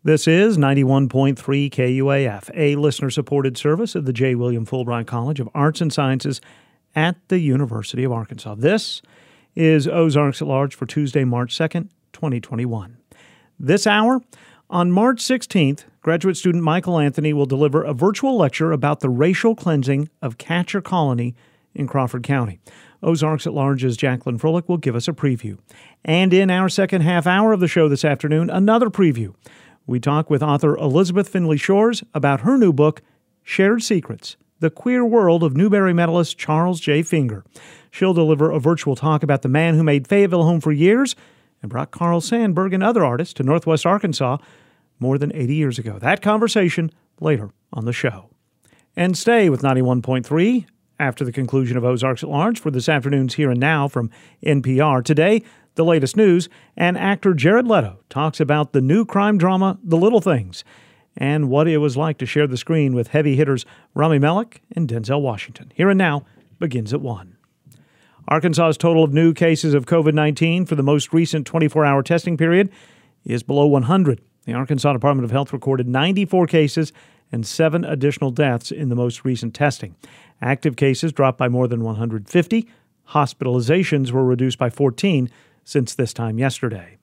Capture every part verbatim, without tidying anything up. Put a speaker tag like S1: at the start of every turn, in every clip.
S1: This is ninety-one point three K U A F, a listener-supported service of the J. William Fulbright College of Arts and Sciences at the University of Arkansas. This is Ozarks at Large for Tuesday, March second, twenty twenty-one. This hour, on March sixteenth, graduate student Michael Anthony will deliver a virtual lecture about the racial cleansing of Catcher Colony in Crawford County. Ozarks at Large's Jacqueline Froelich will give us a preview. And in our second half hour of the show this afternoon, another preview. We talk with author Elizabeth Finley Shores about her new book, Shared Secrets, The Queer World of Newbery medalist Charles J. Finger. She'll deliver a virtual talk about the man who made Fayetteville home for years and brought Carl Sandburg and other artists to Northwest Arkansas more than eighty years ago. That conversation later on the show. And stay with ninety-one point three after the conclusion of Ozarks at Large for this afternoon's Here and Now from N P R. Today, the latest news, and actor Jared Leto talks about the new crime drama, The Little Things, and what it was like to share the screen with heavy hitters Rami Malek and Denzel Washington. Here and Now begins at one. Arkansas's total of new cases of covid nineteen for the most recent twenty-four hour testing period is below one hundred. The Arkansas Department of Health recorded ninety-four cases and seven additional deaths in the most recent testing. Active cases dropped by more than one hundred fifty. Hospitalizations were reduced by fourteen since this time yesterday.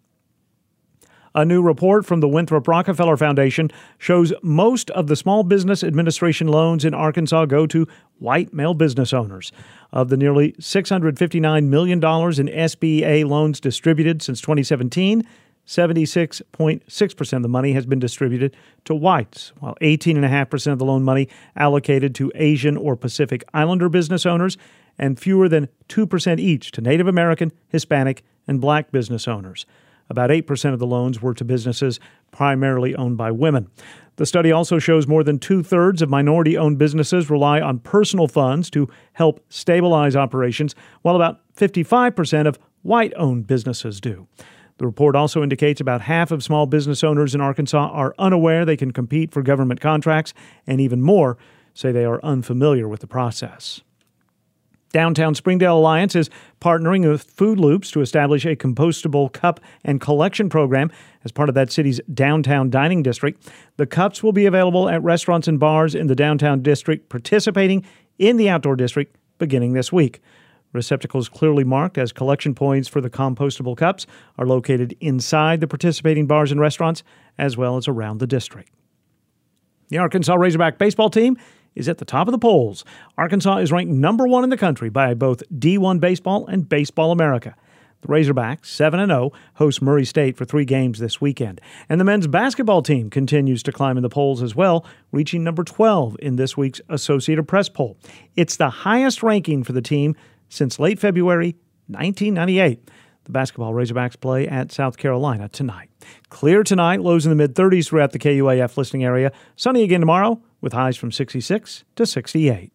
S1: A new report from the Winthrop Rockefeller Foundation shows most of the Small Business Administration loans in Arkansas go to white male business owners. Of the nearly six hundred fifty-nine million dollars in S B A loans distributed since twenty seventeen, seventy-six point six percent of the money has been distributed to whites, while eighteen point five percent of the loan money allocated to Asian or Pacific Islander business owners, and fewer than two percent each to Native American, Hispanic, and Black business owners. About eight percent of the loans were to businesses primarily owned by women. The study also shows more than two-thirds of minority-owned businesses rely on personal funds to help stabilize operations, while about fifty-five percent of white-owned businesses do. The report also indicates about half of small business owners in Arkansas are unaware they can compete for government contracts, and even more say they are unfamiliar with the process. Downtown Springdale Alliance is partnering with Food Loops to establish a compostable cup and collection program as part of that city's downtown dining district. The cups will be available at restaurants and bars in the downtown district participating in the outdoor district beginning this week. Receptacles clearly marked as collection points for the compostable cups are located inside the participating bars and restaurants as well as around the district. The Arkansas Razorback baseball team is at the top of the polls. Arkansas is ranked number one in the country by both D one Baseball and Baseball America. The Razorbacks, seven and oh, host Murray State for three games this weekend. And the men's basketball team continues to climb in the polls as well, reaching number twelve in this week's Associated Press poll. It's the highest ranking for the team since late February nineteen ninety-eight. The basketball Razorbacks play at South Carolina tonight. Clear tonight, lows in the mid-thirties throughout the K U A F listening area. Sunny again tomorrow, with highs from sixty-six to sixty-eight.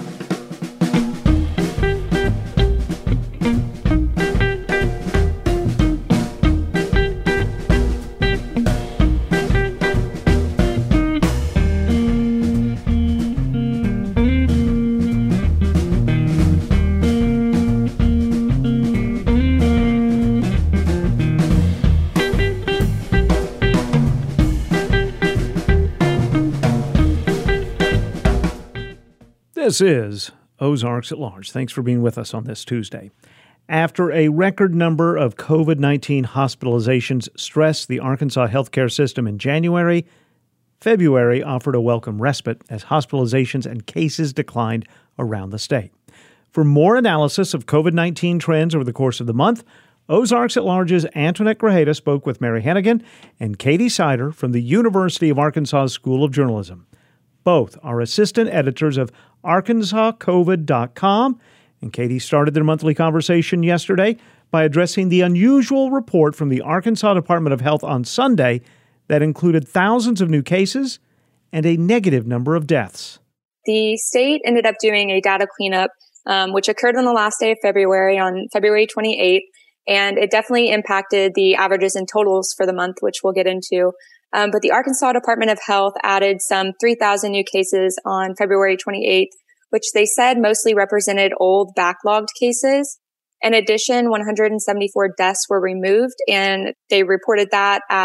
S1: This is Ozarks at Large. Thanks for being with us on this Tuesday. After a record number of covid nineteen hospitalizations stressed the Arkansas healthcare system in January, February offered a welcome respite as hospitalizations and cases declined around the state. For more analysis of covid nineteen trends over the course of the month, Ozarks at Large's Antoinette Grajeda spoke with Mary Hennigan and Katie Sider from the University of Arkansas School of Journalism. Both are assistant editors of Arkansas COVID dot com, and Katie started their monthly conversation yesterday by addressing the unusual report from the Arkansas Department of Health on Sunday that included thousands of new cases and a negative number of deaths.
S2: The state ended up doing a data cleanup, um, which occurred on the last day of February, on February twenty-eighth, and it definitely impacted the averages and totals for the month, which we'll get into. Um, but the Arkansas Department of Health added some three thousand new cases on February twenty-eighth, which they said mostly represented old backlogged cases. In addition, one hundred seventy-four deaths were removed, and they reported that as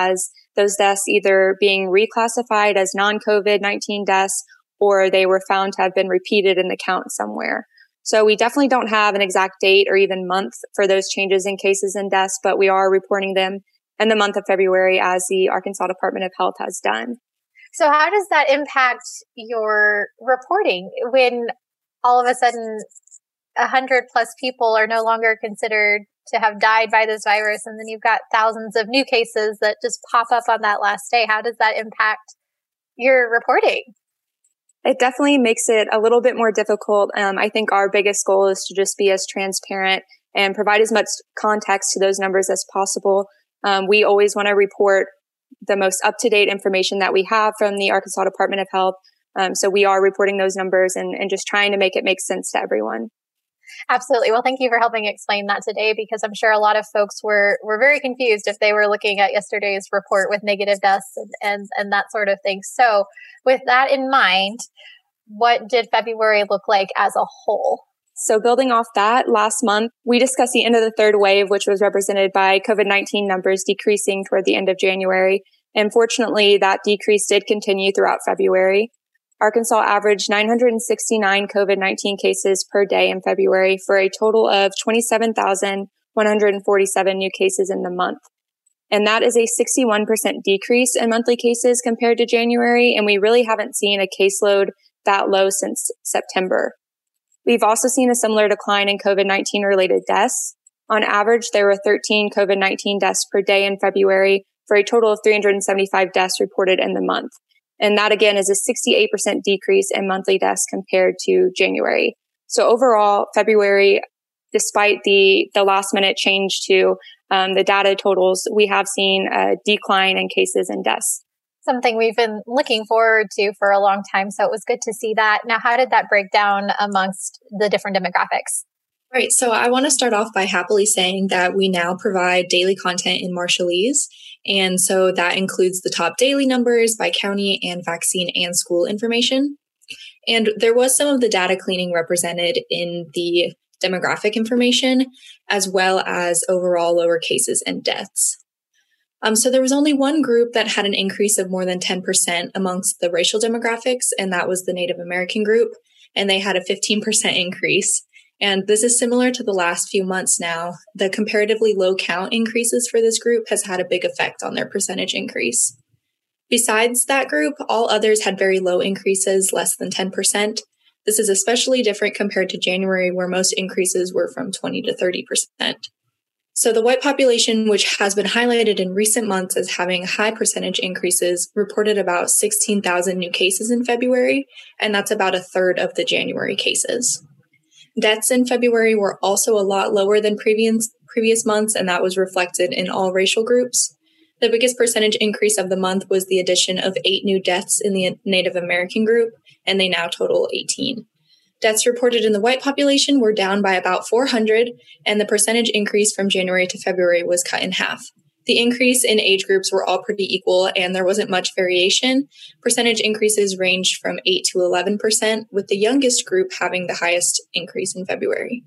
S2: those deaths either being reclassified as non-COVID nineteen deaths or they were found to have been repeated in the count somewhere. So we definitely don't have an exact date or even month for those changes in cases and deaths, but we are reporting them in the month of February as the Arkansas Department of Health has done.
S3: So how does that impact your reporting when all of a sudden a hundred plus people are no longer considered to have died by this virus, and then you've got thousands of new cases that just pop up on that last day? How does that impact your reporting?
S2: It definitely makes it a little bit more difficult. Um, I think our biggest goal is to just be as transparent and provide as much context to those numbers as possible. Um, we always want to report the most up-to-date information that we have from the Arkansas Department of Health. Um, so we are reporting those numbers and, and just trying to make it make sense to everyone.
S3: Absolutely. Well, thank you for helping explain that today, because I'm sure a lot of folks were, were very confused if they were looking at yesterday's report with negative deaths and, and, and that sort of thing. So with that in mind, what did February look like as a whole?
S2: So building off that, last month, we discussed the end of the third wave, which was represented by COVID nineteen numbers decreasing toward the end of January. And fortunately, that decrease did continue throughout February. Arkansas averaged nine hundred sixty-nine COVID nineteen cases per day in February for a total of twenty-seven thousand one hundred forty-seven new cases in the month. And that is a sixty-one percent decrease in monthly cases compared to January. And we really haven't seen a caseload that low since September. We've also seen a similar decline in COVID nineteen related deaths. On average, there were thirteen COVID nineteen deaths per day in February for a total of three hundred seventy-five deaths reported in the month. And that again is a sixty-eight percent decrease in monthly deaths compared to January. So overall, February, despite the, the last minute change to um, the data totals, we have seen a decline in cases and deaths.
S3: Something we've been looking forward to for a long time. So it was good to see that. Now, how did that break down amongst the different demographics?
S4: Right. So I want to start off by happily saying that we now provide daily content in Marshallese. And so that includes the top daily numbers by county and vaccine and school information. And there was some of the data cleaning represented in the demographic information, as well as overall lower cases and deaths. Um, so there was only one group that had an increase of more than ten percent amongst the racial demographics, and that was the Native American group, and they had a fifteen percent increase. And this is similar to the last few months now. The comparatively low count increases for this group has had a big effect on their percentage increase. Besides that group, all others had very low increases, less than ten percent. This is especially different compared to January, where most increases were from twenty to thirty percent. So the white population, which has been highlighted in recent months as having high percentage increases, reported about sixteen thousand new cases in February, and that's about a third of the January cases. Deaths in February were also a lot lower than previous previous months, and that was reflected in all racial groups. The biggest percentage increase of the month was the addition of eight new deaths in the Native American group, and they now total eighteen. Deaths reported in the white population were down by about four hundred, and the percentage increase from January to February was cut in half. The increase in age groups were all pretty equal, and there wasn't much variation. Percentage increases ranged from eight to eleven percent, with the youngest group having the highest increase in February.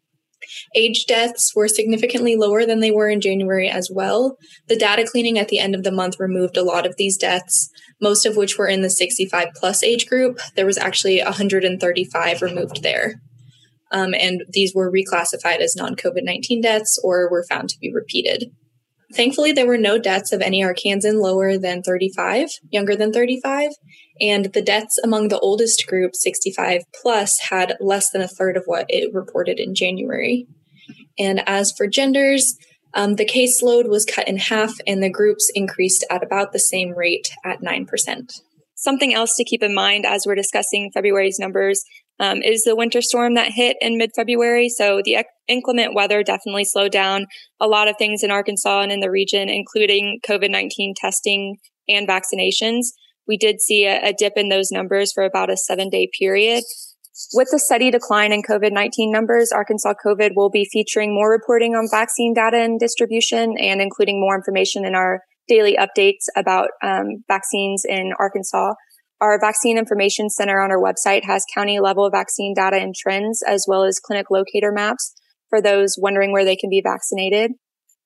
S4: Age deaths were significantly lower than they were in January as well. The data cleaning at the end of the month removed a lot of these deaths, most of which were in the sixty-five plus age group. There was actually one hundred thirty-five removed there. Um, and these were reclassified as non-COVID nineteen deaths or were found to be repeated. Thankfully, there were no deaths of any Arkansan lower than thirty-five, younger than thirty-five, and the deaths among the oldest group, sixty-five plus, had less than a third of what it reported in January. And as for genders, um, the caseload was cut in half, and the groups increased at about the same rate at nine percent.
S2: Something else to keep in mind as we're discussing February's numbers um, is the winter storm that hit in mid-February. So the ec- inclement weather definitely slowed down a lot of things in Arkansas and in the region, including COVID nineteen testing and vaccinations. We did see a, a dip in those numbers for about a seven-day period. With the steady decline in COVID nineteen numbers, Arkansas COVID will be featuring more reporting on vaccine data and distribution and including more information in our daily updates about um, vaccines in Arkansas. Our Vaccine Information Center on our website has county-level vaccine data and trends, as well as clinic locator maps for those wondering where they can be vaccinated.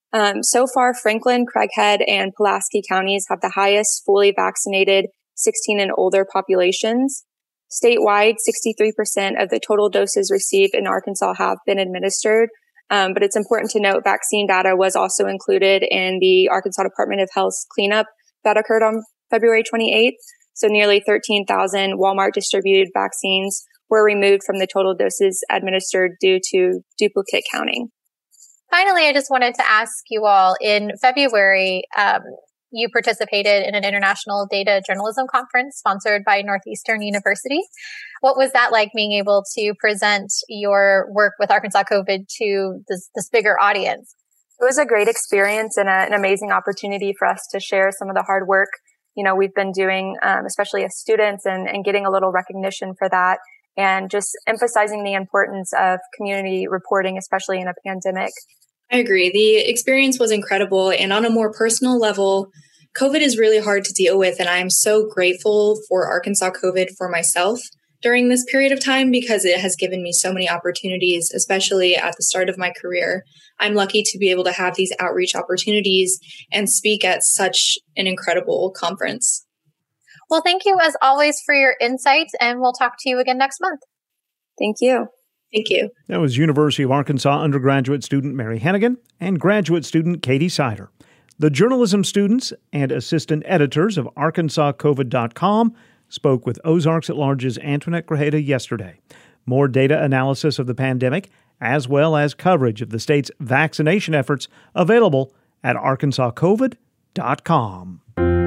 S2: Um, so far, Franklin, Craighead, and Pulaski counties have the highest fully vaccinated sixteen and older populations. Statewide, sixty-three percent of the total doses received in Arkansas have been administered. Um, but it's important to note vaccine data was also included in the Arkansas Department of Health's cleanup that occurred on February twenty-eighth. So nearly thirteen thousand Walmart distributed vaccines were removed from the total doses administered due to duplicate counting.
S3: Finally, I just wanted to ask you all, in February, um, you participated in an international data journalism conference sponsored by Northeastern University. What was that like, being able to present your work with Arkansas COVID to this, this bigger audience?
S2: It was a great experience and a, an amazing opportunity for us to share some of the hard work, you know, we've been doing, um, especially as students, and, and getting a little recognition for that, and just emphasizing the importance of community reporting, especially in a pandemic.
S4: I agree. The experience was incredible. And on a more personal level, COVID is really hard to deal with. And I'm so grateful for Arkansas COVID for myself during this period of time, because it has given me so many opportunities, especially at the start of my career. I'm lucky to be able to have these outreach opportunities and speak at such an incredible conference.
S3: Well, thank you as always for your insights, and we'll talk to you again next month.
S2: Thank you.
S4: Thank you.
S1: That was University of Arkansas undergraduate student Mary Hennigan and graduate student Katie Sider. The journalism students and assistant editors of Arkansas COVID dot com spoke with Ozarks at Large's Antoinette Grajeda yesterday. More data analysis of the pandemic, as well as coverage of the state's vaccination efforts, available at Arkansas COVID dot com.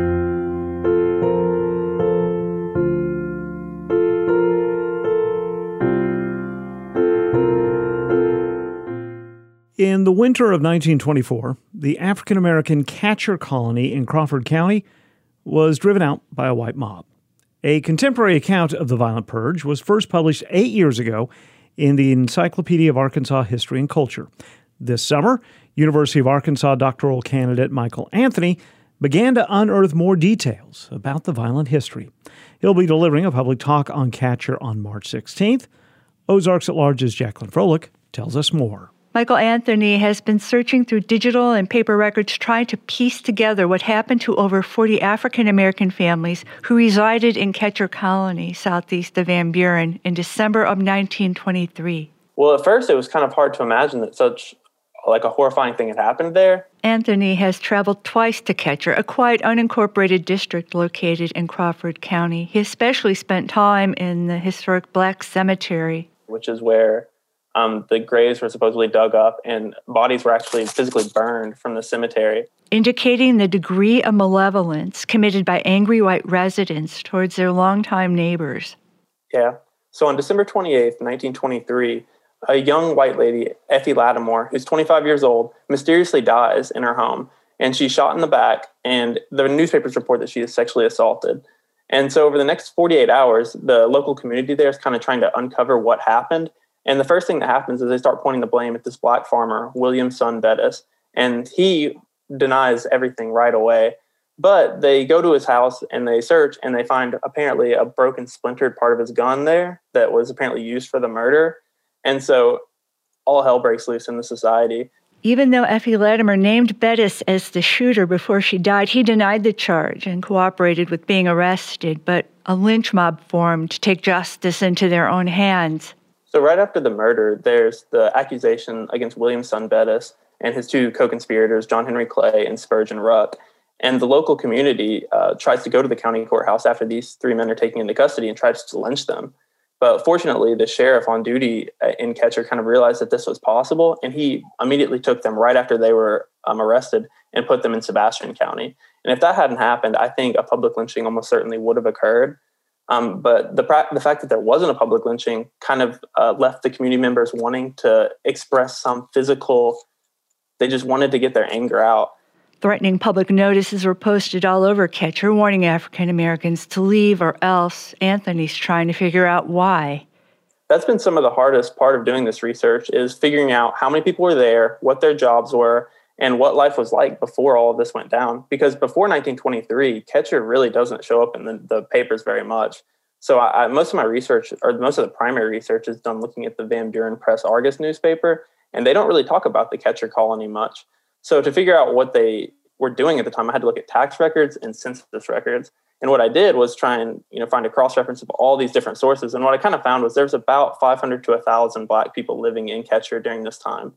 S1: In the winter of nineteen twenty-four, the African-American Catcher Colony in Crawford County was driven out by a white mob. A contemporary account of the violent purge was first published eight years ago in the Encyclopedia of Arkansas History and Culture. This summer, University of Arkansas doctoral candidate Michael Anthony began to unearth more details about the violent history. He'll be delivering a public talk on Catcher on March sixteenth. Ozarks at Large's Jacqueline Froelich tells us more.
S5: Michael Anthony has been searching through digital and paper records trying to piece together what happened to over forty African-American families who resided in Catcher Colony, southeast of Van Buren, in December of nineteen twenty-three.
S6: Well, at first it was kind of hard to imagine that such like a horrifying thing had happened there.
S5: Anthony has traveled twice to Catcher, a quiet, unincorporated district located in Crawford County. He especially spent time in the historic Black Cemetery,
S6: which is where Um, the graves were supposedly dug up and bodies were actually physically burned from the cemetery,
S5: indicating the degree of malevolence committed by angry white residents towards their longtime neighbors.
S6: Yeah. So on December twenty-eighth, nineteen twenty-three, a young white lady, Effie Lattimore, who's twenty-five years old, mysteriously dies in her home, and she's shot in the back, and the newspapers report that she is sexually assaulted. And so over the next forty-eight hours, the local community there is kind of trying to uncover what happened. And the first thing that happens is they start pointing the blame at this black farmer, William Son Bettis, and he denies everything right away. But they go to his house and they search and they find apparently a broken, splintered part of his gun there that was apparently used for the murder. And so all hell breaks loose in the society.
S5: Even though Effie Lattimore named Bettis as the shooter before she died, he denied the charge and cooperated with being arrested. But a lynch mob formed to take justice into their own hands.
S6: So right after the murder, there's the accusation against William Son Bettis and his two co-conspirators, John Henry Clay and Spurgeon Ruck. And the local community uh, tries to go to the county courthouse after these three men are taken into custody and tries to lynch them. But fortunately, the sheriff on duty in Catcher kind of realized that this was possible, and he immediately took them right after they were um, arrested and put them in Sebastian County. And if that hadn't happened, I think a public lynching almost certainly would have occurred. Um, but the pra- the fact that there wasn't a public lynching kind of uh, left the community members wanting to express some physical, they just wanted to get their anger out.
S5: Threatening public notices were posted all over Catcher, warning African Americans to leave or else. Anthony's trying to figure out why.
S6: That's been some of the hardest part of doing this research, is figuring out how many people were there, what their jobs were, and what life was like before all of this went down. Because before nineteen twenty-three, Catcher really doesn't show up in the, the papers very much. So I, I, most of my research, or most of the primary research, is done looking at the Van Buren Press Argus newspaper, and they don't really talk about the Catcher Colony much. So to figure out what they were doing at the time, I had to look at tax records and census records. And what I did was try and, you know, find a cross-reference of all these different sources. And what I kind of found was there's about five hundred to one thousand Black people living in Ketcher during this time.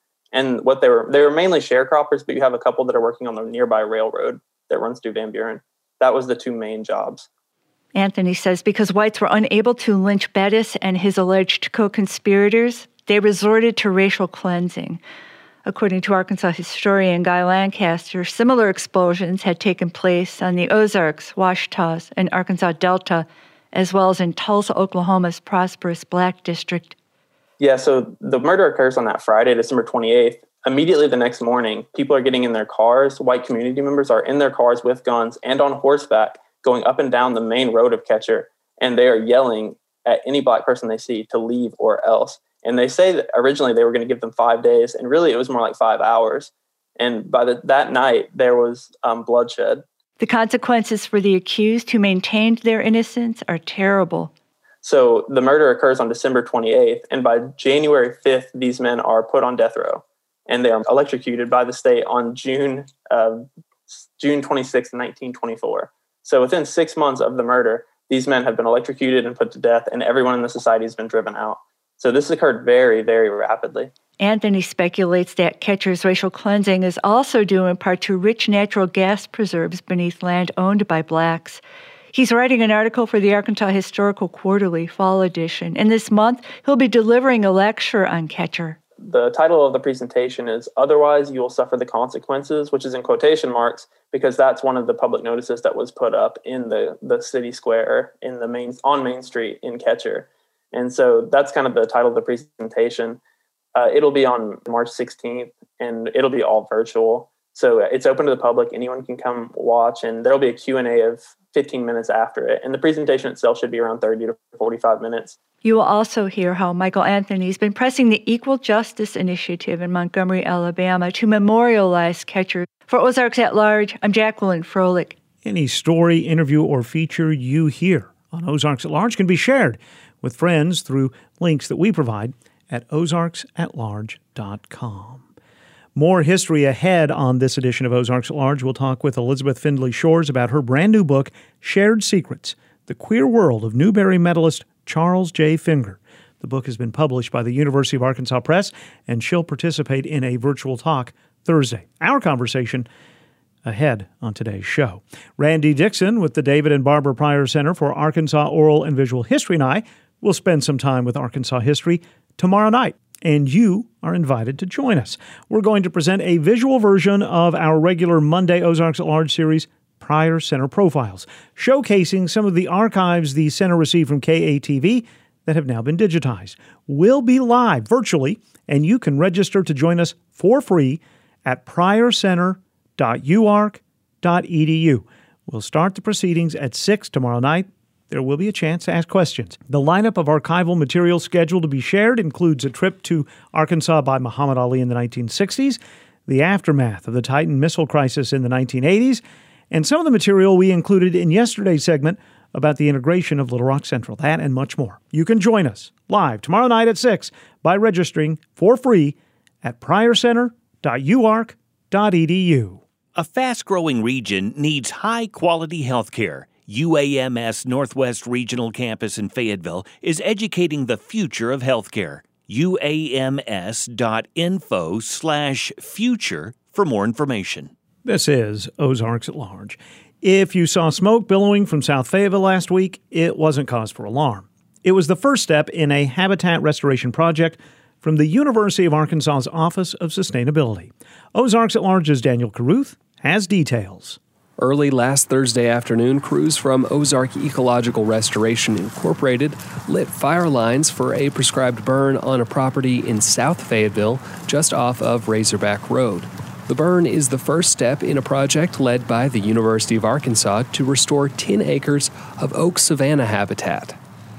S6: And what they were, they were mainly sharecroppers, but you have a couple that are working on the nearby railroad that runs through Van Buren. That was the two main jobs.
S5: Anthony says because whites were unable to lynch Bettis and his alleged co-conspirators, they resorted to racial cleansing. According to Arkansas historian Guy Lancaster, similar explosions had taken place on the Ozarks, Ouachitas, and Arkansas Delta, as well as in Tulsa, Oklahoma's prosperous Black district.
S6: Yeah, so the murder occurs on that Friday, December twenty-eighth. Immediately the next morning, people are getting in their cars. White community members are in their cars with guns and on horseback going up and down the main road of Ketcher, and they are yelling at any Black person they see to leave or else. And they say that originally they were going to give them five days, and really it was more like five hours. And by the, that night, there was um, bloodshed.
S5: The consequences for the accused who maintained their innocence are terrible.
S6: So the murder occurs on December twenty-eighth, and by January fifth, these men are put on death row, and they are electrocuted by the state on June uh, June twenty-sixth, nineteen twenty-four. So within six months of the murder, these men have been electrocuted and put to death, and everyone in the society has been driven out. So this occurred very, very rapidly.
S5: Anthony speculates that Ketcher's racial cleansing is also due in part to rich natural gas preserves beneath land owned by Blacks. He's writing an article for the Arkansas Historical Quarterly, Fall Edition, and this month he'll be delivering a lecture on Ketcher.
S6: The title of the presentation is Otherwise You Will Suffer the Consequences, which is in quotation marks because that's one of the public notices that was put up in the, the city square in the main on Main Street in Ketcher. And so that's kind of the title of the presentation. Uh, it'll be on March sixteenth, and it'll be all virtual. So it's open to the public. Anyone can come watch, and there'll be a Q and A of fifteen minutes after it. And the presentation itself should be around thirty to forty-five minutes.
S5: You will also hear how Michael Anthony's been pressing the Equal Justice Initiative in Montgomery, Alabama, to memorialize Ketcher. For Ozarks at Large, I'm Jacqueline Froelich.
S1: Any story, interview, or feature you hear on Ozarks at Large can be shared with friends through links that we provide at ozarks at large dot com. More history ahead on this edition of Ozarks at Large. We'll talk with Elizabeth Findlay Shores about her brand new book, Shared Secrets, The Queer World of Newbery medalist Charles J. Finger. The book has been published by the University of Arkansas Press, and she'll participate in a virtual talk Thursday. Our conversation ahead on today's show. Randy Dixon with the David and Barbara Pryor Center for Arkansas Oral and Visual History and I will spend some time with Arkansas history tomorrow night, and you are invited to join us. We're going to present a visual version of our regular Monday Ozarks at Large series, Pryor Center Profiles, showcasing some of the archives the center received from K A T V that have now been digitized. We'll be live virtually, and you can register to join us for free at pryor center dot u ark dot e d u. We'll start the proceedings at six tomorrow night. There will be a chance to ask questions. The lineup of archival material scheduled to be shared includes a trip to Arkansas by Muhammad Ali in the nineteen sixties, the aftermath of the Titan missile crisis in the nineteen eighties, and some of the material we included in yesterday's segment about the integration of Little Rock Central. That and much more. You can join us live tomorrow night at six by registering for free at pryor center dot u ark dot e d u.
S7: A fast-growing region needs high-quality health care. U A M S Northwest Regional Campus in Fayetteville is educating the future of healthcare. U A M S dot info slash future for more information.
S1: This is Ozarks at Large. If you saw smoke billowing from South Fayetteville last week, it wasn't cause for alarm. It was the first step in a habitat restoration project from the University of Arkansas's Office of Sustainability. Ozarks at Large's Daniel Carruth has details.
S8: Early last Thursday afternoon, crews from Ozark Ecological Restoration Incorporated lit fire lines for a prescribed burn on a property in South Fayetteville, just off of Razorback Road. The burn is the first step in a project led by the University of Arkansas to restore ten acres of oak savanna habitat.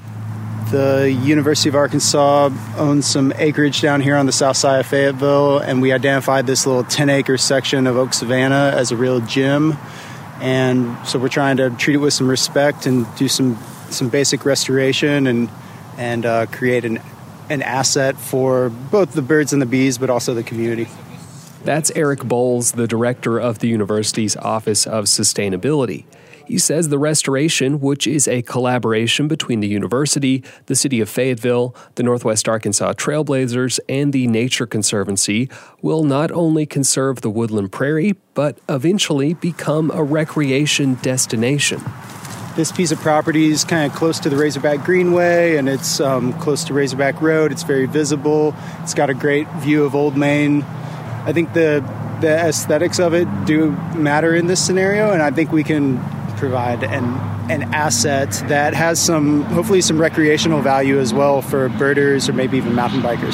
S9: The University of Arkansas owns some acreage down here on the south side of Fayetteville, and we identified this little ten-acre section of oak savanna as a real gem. And so we're trying to treat it with some respect and do some, some basic restoration and and uh, create an an asset for both the birds and the bees, but also the community.
S8: That's Eric Bowles, the director of the university's Office of Sustainability. He says the restoration, which is a collaboration between the university, the city of Fayetteville, the Northwest Arkansas Trailblazers, and the Nature Conservancy, will not only conserve the woodland prairie, but eventually become a recreation destination.
S9: This piece of property is kind of close to the Razorback Greenway, and it's um, close to Razorback Road. It's very visible. It's got a great view of Old Main. I think the the aesthetics of it do matter in this scenario, and I think we can provide an an asset that has some, hopefully some recreational value as well for birders or maybe even mountain bikers.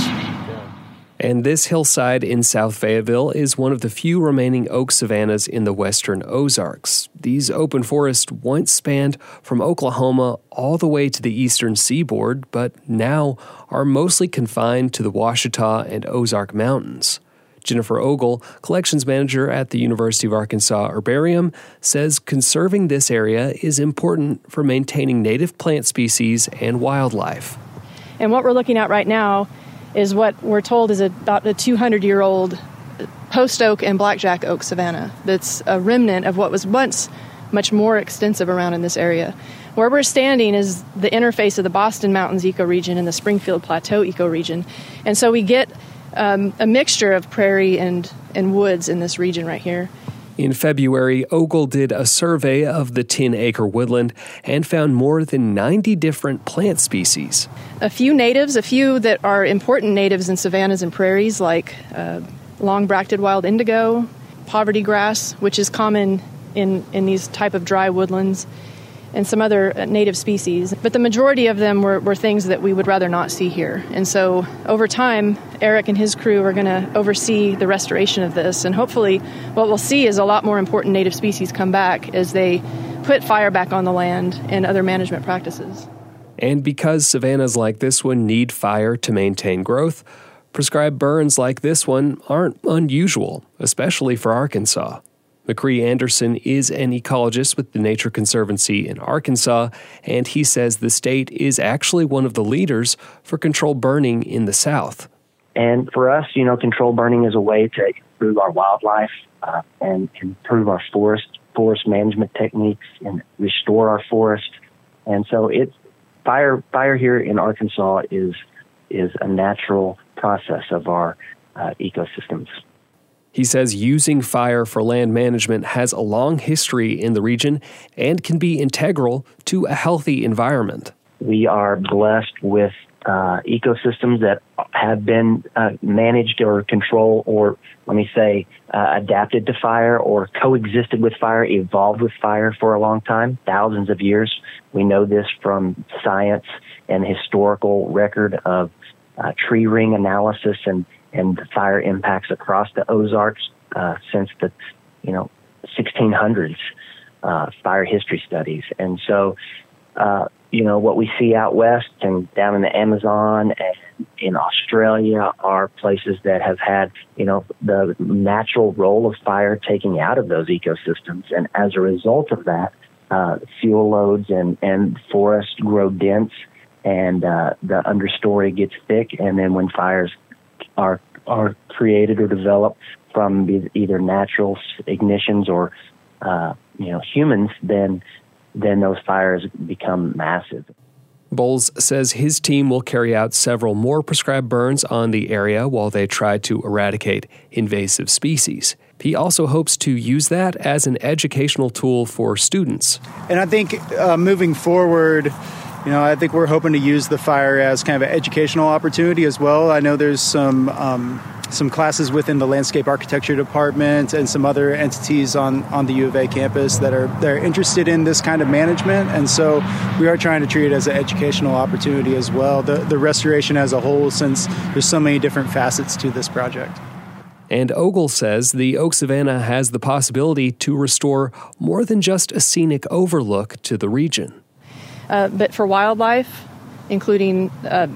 S8: And this hillside in South Fayetteville is one of the few remaining oak savannas in the western Ozarks. These open forests once spanned from Oklahoma all the way to the eastern seaboard, but now are mostly confined to the Ouachita and Ozark Mountains. Jennifer Ogle, collections manager at the University of Arkansas Herbarium, says conserving this area is important for maintaining native plant species and wildlife.
S10: And what we're looking at right now is what we're told is about a two hundred year old post oak and blackjack oak savanna that's a remnant of what was once much more extensive around in this area. Where we're standing is the interface of the Boston Mountains ecoregion and the Springfield Plateau ecoregion. And so we get um, a mixture of prairie and, and woods in this region right here.
S8: In February, Ogle did a survey of the ten acre woodland and found more than ninety different plant species.
S10: A few natives, a few that are important natives in savannas and prairies, like uh, long-bracted wild indigo, poverty grass, which is common in, in these type of dry woodlands, and some other native species. But the majority of them were, were things that we would rather not see here. And so over time, Eric and his crew are going to oversee the restoration of this. And hopefully what we'll see is a lot more important native species come back as they put fire back on the land and other management practices.
S8: And because savannas like this one need fire to maintain growth, prescribed burns like this one aren't unusual, especially for Arkansas. McCree Anderson is an ecologist with the Nature Conservancy in Arkansas, and he says the state is actually one of the leaders for controlled burning in the South.
S11: And for us, you know, controlled burning is a way to improve our wildlife uh, and improve our forest, forest management techniques and restore our forest. And so it's fire, fire here in Arkansas is, is a natural process of our uh, ecosystems.
S8: He says using fire for land management has a long history in the region and can be integral to a healthy environment.
S11: We are blessed with uh, ecosystems that have been uh, managed or controlled or, let me say, uh, adapted to fire or coexisted with fire, evolved with fire for a long time, thousands of years. We know this from science and historical record of uh, tree ring analysis and and the fire impacts across the Ozarks uh, since the, you know, sixteen hundreds, uh, fire history studies. And so, uh, you know, what we see out west and down in the Amazon and in Australia are places that have had, you know, the natural role of fire taking out of those ecosystems. And as a result of that, uh, fuel loads and, and forests grow dense and uh, the understory gets thick. And then when fires are are created or developed from either natural ignitions or uh, you know humans, then then those fires become massive.
S8: Bowles says his team will carry out several more prescribed burns on the area while they try to eradicate invasive species. He also hopes to use that as an educational tool for students.
S9: And I think uh, moving forward, you know, I think we're hoping to use the fire as kind of an educational opportunity as well. I know there's some um, some classes within the landscape architecture department and some other entities on, on the U of A campus that are they're interested in this kind of management. And so we are trying to treat it as an educational opportunity as well, the, the restoration as a whole, since there's so many different facets to this project.
S8: And Ogle says the Oak Savanna has the possibility to restore more than just a scenic overlook to the region.
S10: Uh, but for wildlife, including uh,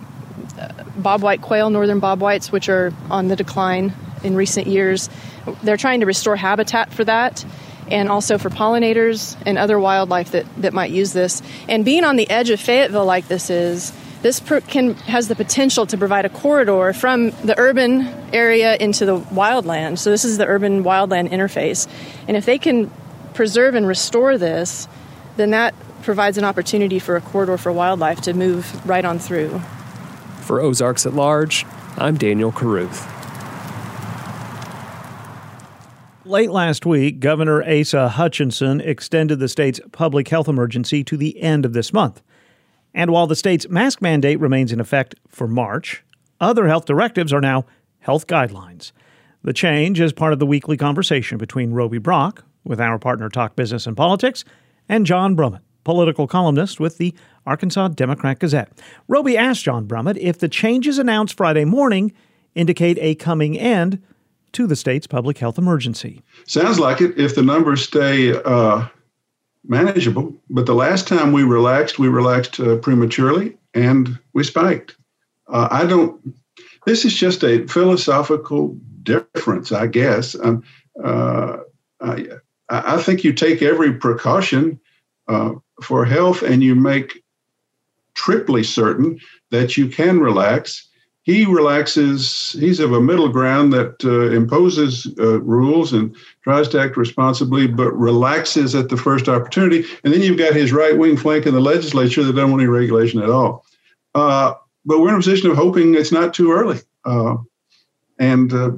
S10: bobwhite quail, northern bobwhites, which are on the decline in recent years, they're trying to restore habitat for that, and also for pollinators and other wildlife that, that might use this. And being on the edge of Fayetteville like this is, This per- can has the potential to provide a corridor from the urban area into the wildland. So this is the urban wildland interface. And if they can preserve and restore this, then that provides an opportunity for a corridor for wildlife to move right on through.
S8: For Ozarks at Large, I'm Daniel Carruth.
S1: Late last week, Governor Asa Hutchinson extended the state's public health emergency to the end of this month. And while the state's mask mandate remains in effect for March, other health directives are now health guidelines. The change is part of the weekly conversation between Roby Brock, with our partner Talk Business and Politics, and John Brummett, political columnist with the Arkansas Democrat-Gazette. Roby asked John Brummett if the changes announced Friday morning indicate a coming end to the state's public health emergency.
S12: Sounds like it if the numbers stay uh, manageable. But the last time we relaxed, we relaxed uh, prematurely and we spiked. Uh, I don't, this is just a philosophical difference, I guess. Um, uh, I, I think you take every precaution uh, for health and you make triply certain that you can relax. He relaxes, he's of a middle ground that uh, imposes uh, rules and tries to act responsibly, but relaxes at the first opportunity. And then you've got his right-wing flank in the legislature that don't want any regulation at all. Uh, but we're in a position of hoping it's not too early. Uh, and uh,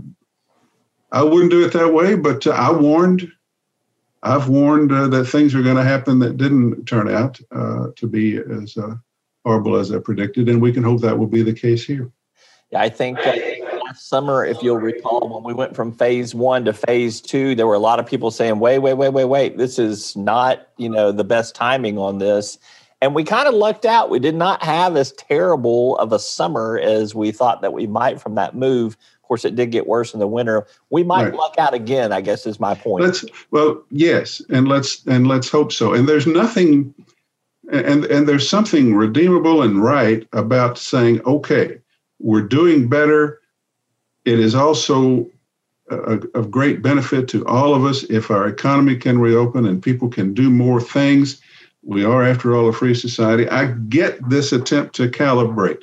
S12: I wouldn't do it that way, but uh, I warned, I've warned uh, that things are going to happen that didn't turn out uh, to be as uh, horrible as I predicted. And we can hope that will be the case here.
S13: Yeah, I think uh, last summer, if you'll recall, when we went from phase one to phase two, there were a lot of people saying, wait, wait, wait, wait, wait, this is not, you know, the best timing on this. And we kind of lucked out. We did not have as terrible of a summer as we thought that we might from that move. Of course, it did get worse in the winter. We might
S12: Right.
S13: luck out again, I guess is my point.
S12: Let's, well, yes, and let's and let's hope so. And there's nothing, and and there's something redeemable and right about saying, okay, we're doing better. It is also a, of great benefit to all of us if our economy can reopen and people can do more things. We are, after all, a free society. I get this attempt to calibrate.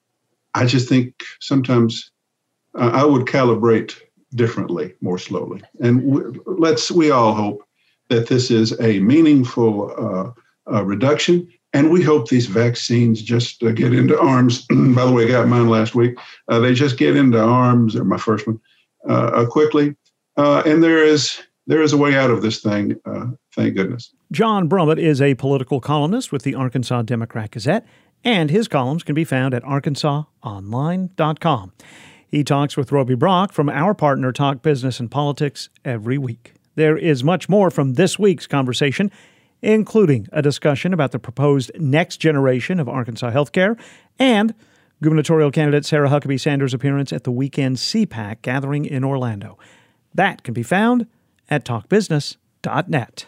S12: I just think sometimes uh, I would calibrate differently, more slowly. And w- let's we all hope that this is a meaningful uh, uh, reduction. And we hope these vaccines just uh, get into arms. By the way, I got mine last week. Uh, they just get into arms, or my first one, uh, uh, quickly. Uh, and there is there is a way out of this thing, uh, thank goodness.
S1: John Brummett is a political columnist with the Arkansas Democrat-Gazette, and his columns can be found at arkansas online dot com. He talks with Roby Brock from our partner Talk Business and Politics every week. There is much more from this week's conversation, including a discussion about the proposed next generation of Arkansas healthcare and gubernatorial candidate Sarah Huckabee Sanders' appearance at the weekend C PAC gathering in Orlando. That can be found at talk business dot net.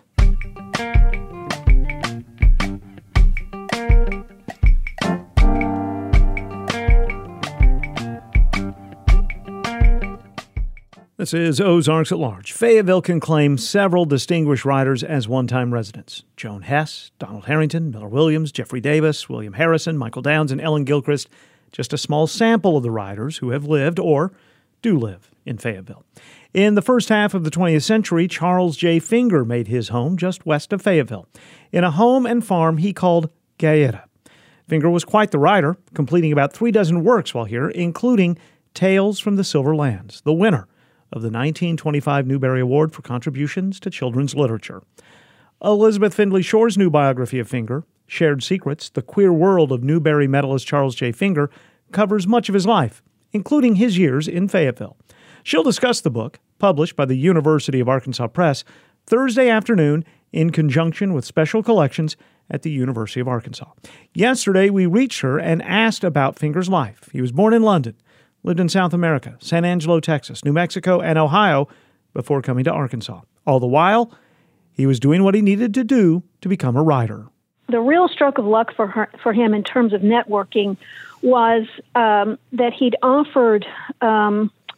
S1: This is Ozarks at Large. Fayetteville can claim several distinguished riders as one-time residents. Joan Hess, Donald Harrington, Miller Williams, Jeffrey Davis, William Harrison, Michael Downs, and Ellen Gilchrist, just a small sample of the riders who have lived or do live in Fayetteville. In the first half of the twentieth century, Charles J. Finger made his home just west of Fayetteville, in a home and farm he called Gaeta. Finger was quite the writer, completing about three dozen works while here, including Tales from the Silver Lands, the winner of the nineteen twenty-five Newbery Award for contributions to children's literature. Elizabeth Findlay Shore's new biography of Finger, Shared Secrets, The Queer World of Newbery medalist Charles J. Finger, covers much of his life, including his years in Fayetteville. She'll discuss the book, published by the University of Arkansas Press, Thursday afternoon in conjunction with special collections at the University of Arkansas. Yesterday, we reached her and asked about Finger's life. He was born in London, lived in South America, San Angelo, Texas, New Mexico, and Ohio before coming to Arkansas. All the while, he was doing what he needed to do to become a writer.
S14: The real stroke of luck for her, for him in terms of networking was um, that he'd offered um,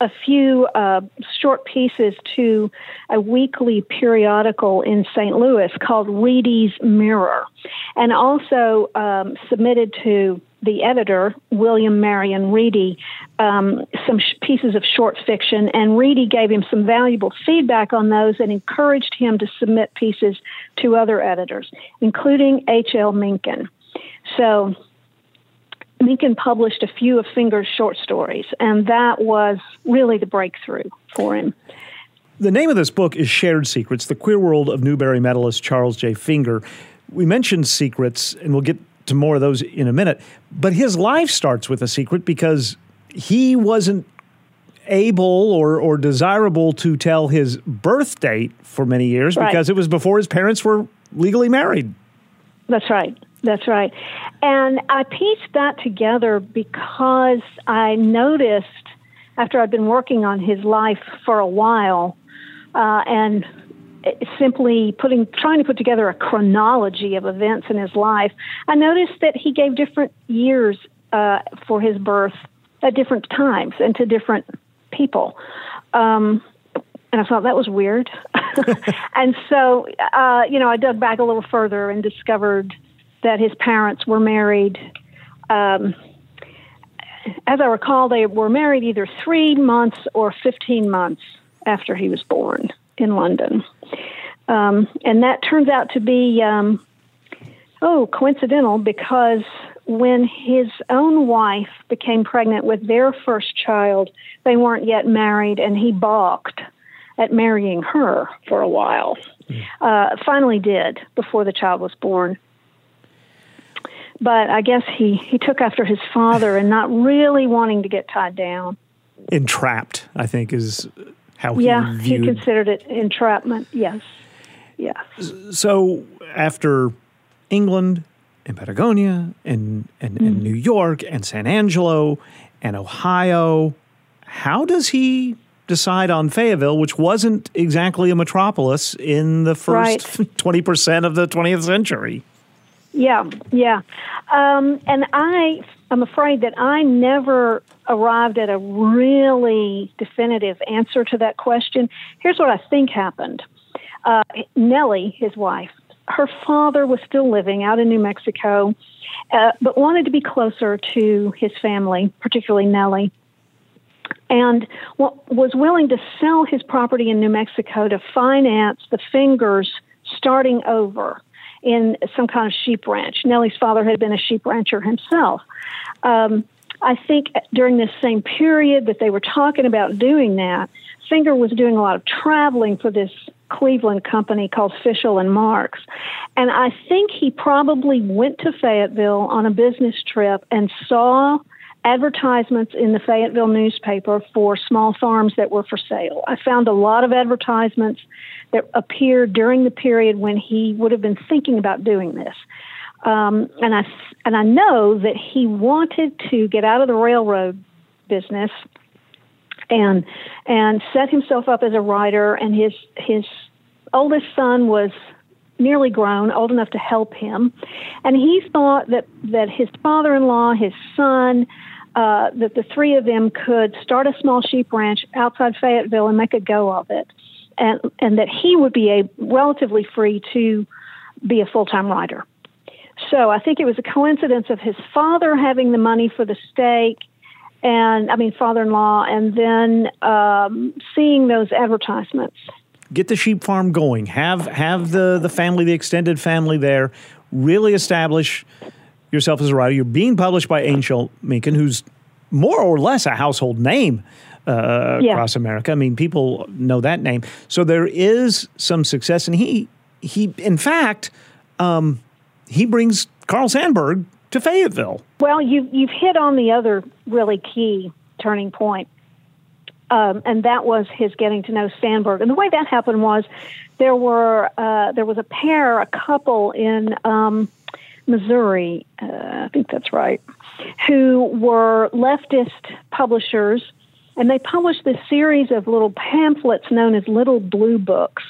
S14: a few uh, short pieces to a weekly periodical in Saint Louis called Reedy's Mirror, and also um, submitted to the editor, William Marion Reedy, um, some sh- pieces of short fiction, and Reedy gave him some valuable feedback on those and encouraged him to submit pieces to other editors, including H L Mencken. So Mencken published a few of Finger's short stories, and that was really the breakthrough for him.
S1: The name of this book is Shared Secrets, The Queer World of Newbery Medalist Charles J. Finger. We mentioned secrets, and we'll get to more of those in a minute, but his life starts with a secret because he wasn't able or, or desirable to tell his birth date for many years right. because it was before his parents were legally married.
S14: That's right. That's right. And I pieced that together because I noticed after I'd been working on his life for a while uh, and simply putting, trying to put together a chronology of events in his life, I noticed that he gave different years uh, for his birth at different times and to different people. Um, and I thought that was weird. And so, uh, you know, I dug back a little further and discovered that his parents were married. Um, as I recall, they were married either three months or fifteen months after he was born in London. Um, and that turns out to be, um, oh, coincidental, because when his own wife became pregnant with their first child, they weren't yet married, and he balked at marrying her for a while. Mm. Uh, finally did before the child was born. But I guess he, he took after his father and not really wanting to get tied down.
S1: Entrapped, I think, is how he
S14: yeah,
S1: viewed.
S14: he considered it entrapment, yes. Yes.
S1: So after England and Patagonia and, and, mm. and New York and San Angelo and Ohio, how does he decide on Fayetteville, which wasn't exactly a metropolis in the first right. twenty percent of the twentieth century?
S14: Yeah, yeah. Um, and I, I'm afraid that I never arrived at a really definitive answer to that question. Here's what I think happened. Uh, Nellie, his wife, her father was still living out in New Mexico, uh, but wanted to be closer to his family, particularly Nellie, and was willing to sell his property in New Mexico to finance the Fingers starting over in some kind of sheep ranch. Nellie's father had been a sheep rancher himself. Um, I think during this same period that they were talking about doing that, Finger was doing a lot of traveling for this Cleveland company called Fischel and Marks. And I think he probably went to Fayetteville on a business trip and saw advertisements in the Fayetteville newspaper for small farms that were for sale. I found a lot of advertisements that appeared during the period when he would have been thinking about doing this. Um, and I and I know that he wanted to get out of the railroad business and and set himself up as a writer. And his his oldest son was nearly grown, old enough to help him, and he thought that that his father-in-law, his son, uh, that the three of them could start a small sheep ranch outside Fayetteville and make a go of it, and and that he would be a relatively free to be a full-time writer. So I think it was a coincidence of his father having the money for the stake, and I mean father-in-law, and then um, seeing those advertisements.
S1: Get the sheep farm going. Have have the, the family, the extended family there. Really establish yourself as a writer. You're being published by H L Mencken, who's more or less a household name uh,
S14: yeah.
S1: across America. I mean, people know that name. So there is some success, and he he in fact um, he brings Carl Sandburg to Fayetteville.
S14: Well, you you've hit on the other really key turning point. Um, and that was his getting to know Sandburg. And the way that happened was there were uh, there was a pair, a couple in um, Missouri, uh, I think that's right, who were leftist publishers, and they published this series of little pamphlets known as Little Blue Books.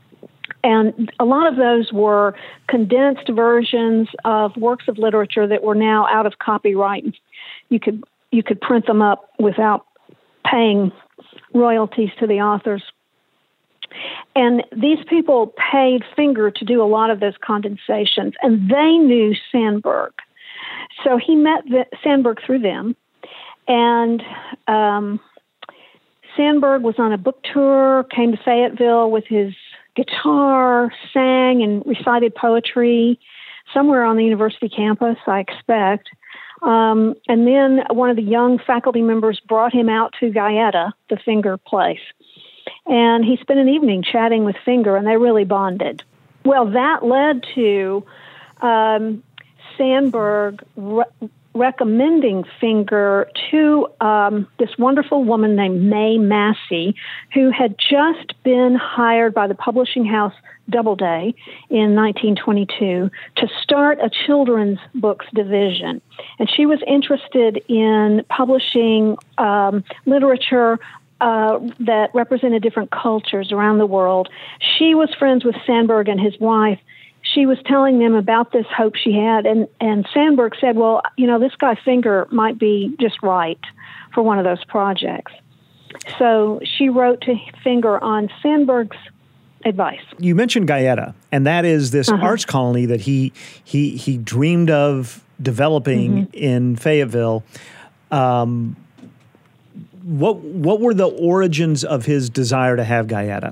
S14: And a lot of those were condensed versions of works of literature that were now out of copyright. You could you could print them up without paying royalties to the authors. And these people paid Finger to do a lot of those condensations, and they knew Sandberg. So he met the, Sandberg through them, and um, Sandberg was on a book tour, came to Fayetteville with his guitar, sang and recited poetry somewhere on the university campus, I expect. Um, and then one of the young faculty members brought him out to Guyetta, the Finger place. And he spent an evening chatting with Finger, and they really bonded. Well, that led to um, Sandberg re- recommending Finger to um, this wonderful woman named Mae Massey, who had just been hired by the publishing house Doubleday in nineteen twenty-two to start a children's books division. And she was interested in publishing um, literature Uh, that represented different cultures around the world. She was friends with Sandberg and his wife. She was telling them about this hope she had, and, and Sandberg said, well, you know, this guy Finger might be just right for one of those projects. So she wrote to Finger on Sandberg's advice.
S1: You mentioned Guyetta, and that is this
S14: uh-huh.
S1: arts colony that he he he dreamed of developing mm-hmm. in Fayetteville. Um What what were the origins of his desire to have Guyetta?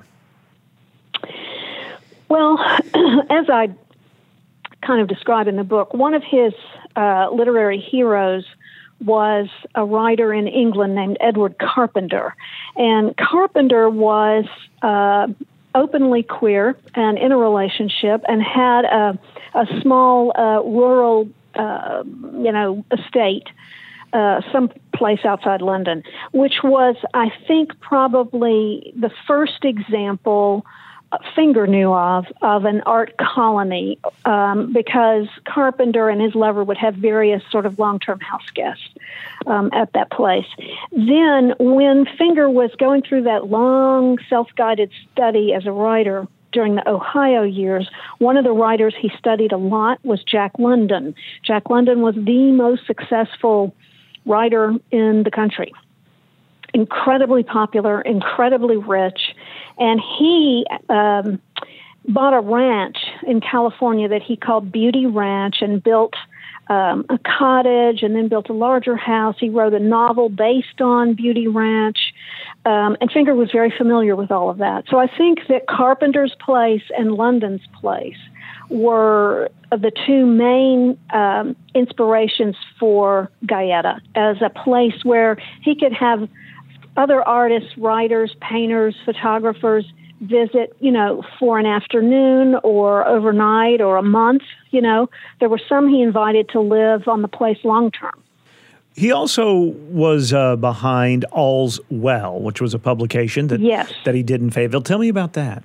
S14: Well, as I kind of describe in the book, one of his uh, literary heroes was a writer in England named Edward Carpenter. And Carpenter was uh, openly queer and in a relationship and had a, a small uh, rural, uh, you know, estate Uh, some place outside London, which was, I think, probably the first example Finger knew of, of an art colony, um, because Carpenter and his lover would have various sort of long-term house guests um, at that place. Then when Finger was going through that long self-guided study as a writer during the Ohio years, one of the writers he studied a lot was Jack London. Jack London was the most successful writer in the country. Incredibly popular, incredibly rich. And he um, bought a ranch in California that he called Beauty Ranch and built um, a cottage and then built a larger house. He wrote a novel based on Beauty Ranch. Um, and Finger was very familiar with all of that. So I think that Carpenter's place and London's place were the two main um, inspirations for Guyetta as a place where he could have other artists, writers, painters, photographers visit, you know, for an afternoon or overnight or a month. You know, there were some he invited to live on the place long term.
S1: He also was uh, behind All's Well, which was a publication that
S14: yes.
S1: that he did in Fayetteville. Tell me about that.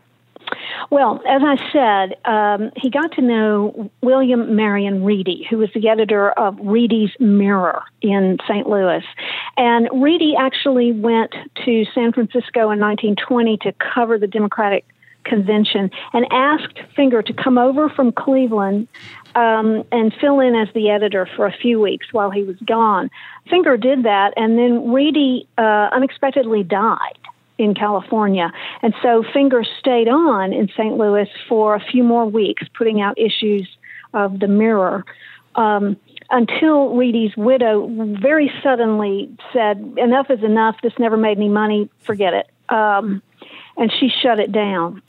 S14: Well, as I said, um, he got to know William Marion Reedy, who was the editor of Reedy's Mirror in Saint Louis. And Reedy actually went to San Francisco in nineteen twenty to cover the Democratic Convention and asked Finger to come over from Cleveland um, and fill in as the editor for a few weeks while he was gone. Finger did that, and then Reedy uh, unexpectedly died in California. And so Finger stayed on in Saint Louis for a few more weeks, putting out issues of the Mirror, um, until Reedy's widow very suddenly said, enough is enough, this never made any money, forget it. Um, and she shut it down.